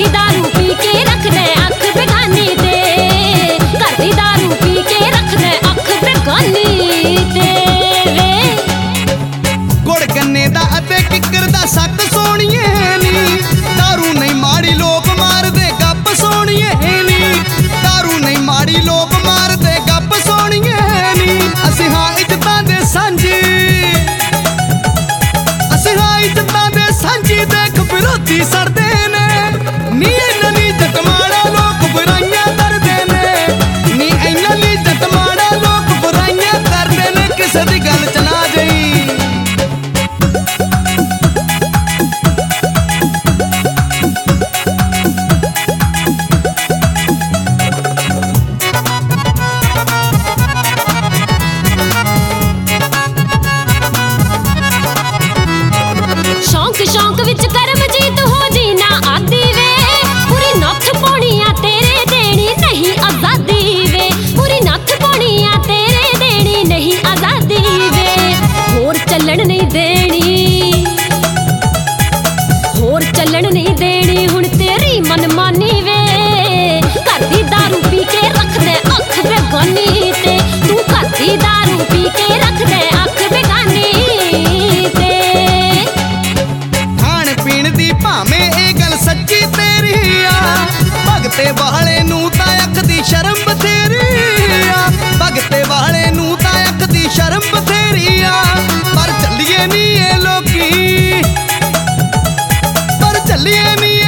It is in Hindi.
दी दारू पी के रख दे अख बेगानी ते, घर दी दारू पी के रख दे अख बेगानी ते वे। गुड़ गन्ने दा अते किकर दा सक सोनिए नी, दारू नहीं माड़ी लोग मार दे गप सोनिए नी, दारू नहीं माड़ी लोग मार दे गप सोनिए नी। असीं हां इज्जतां दे सांझी, असीं हां इज्जतां दे सांझी, देख विरोधी सड़दे ने नी। इन्हां नी जट माड़ा लोग बुराइयां करदे ने नी, इन्हां नी जट माड़ा लोग बुराइयां करदे ने। किसे दी गल च ना जाई, शौक शौक विच करमजीत हो जी ना आदी वे, पूरी नथ पाउणी आ तेरे देनी नहीं आजादी वे, पूरी नथ पाउणी आ तेरे देनी नहीं आजादी वे। होर चलन नहीं देनी, होर चलन नहीं देनी हुण तेरी मनमानी वे। घर दी दारू पी के रख दे अख बेगानी ते, तू घर दी दारू पी के रख दे अख बेगानी ते। भावें ए गल सच्ची तेरी आ, भगते वाले नू तां अख दी शर्म बथेरी आ, भगते वाले नू तां अख दी शर्म बथेरी आ। पर चलिए नी ए लोकी, पर चलिए नी